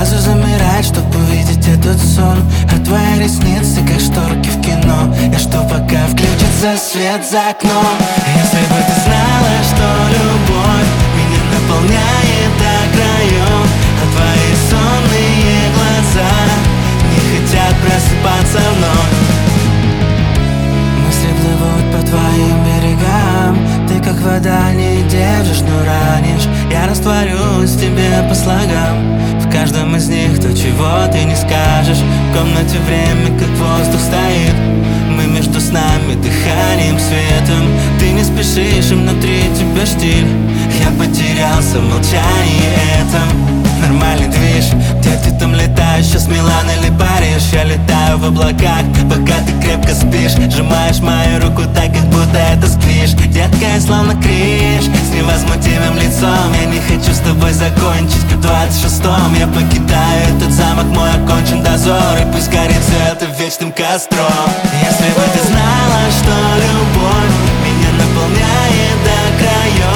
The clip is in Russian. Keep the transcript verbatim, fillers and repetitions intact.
сразу замирать, чтобы увидеть этот сон. А твои ресницы, как шторки в кино. Я жду, пока включится свет за окном. Если бы ты знала, что любовь меня наполняет до краев, а твои сонные глаза не хотят просыпаться вновь. Мысли плывут по твоим берегам. Ты как вода, не держишь, но ранишь. Я растворюсь в тебе по слогам. В каждом из них то, чего ты не скажешь. В комнате время, как воздух стоит. Мы между снами, дыханием, светом. Ты не спешишь, и внутри тебя штиль. Я потерялся в молчании этом. Нормальный движ, где ты там летаешь? Сейчас Милан или Париж? Я летаю в облаках, пока ты крепко спишь. Сжимаешь мою руку так, как будто это сквиш. Детка, я словно криш, с невозмутимым лицом. Я не хочу с тобой закончить. В двадцать шестом я покидаю этот замок, мой окончен дозор. И пусть горит все это вечным костром. Если бы ты знала, что любовь меня наполняет до краев,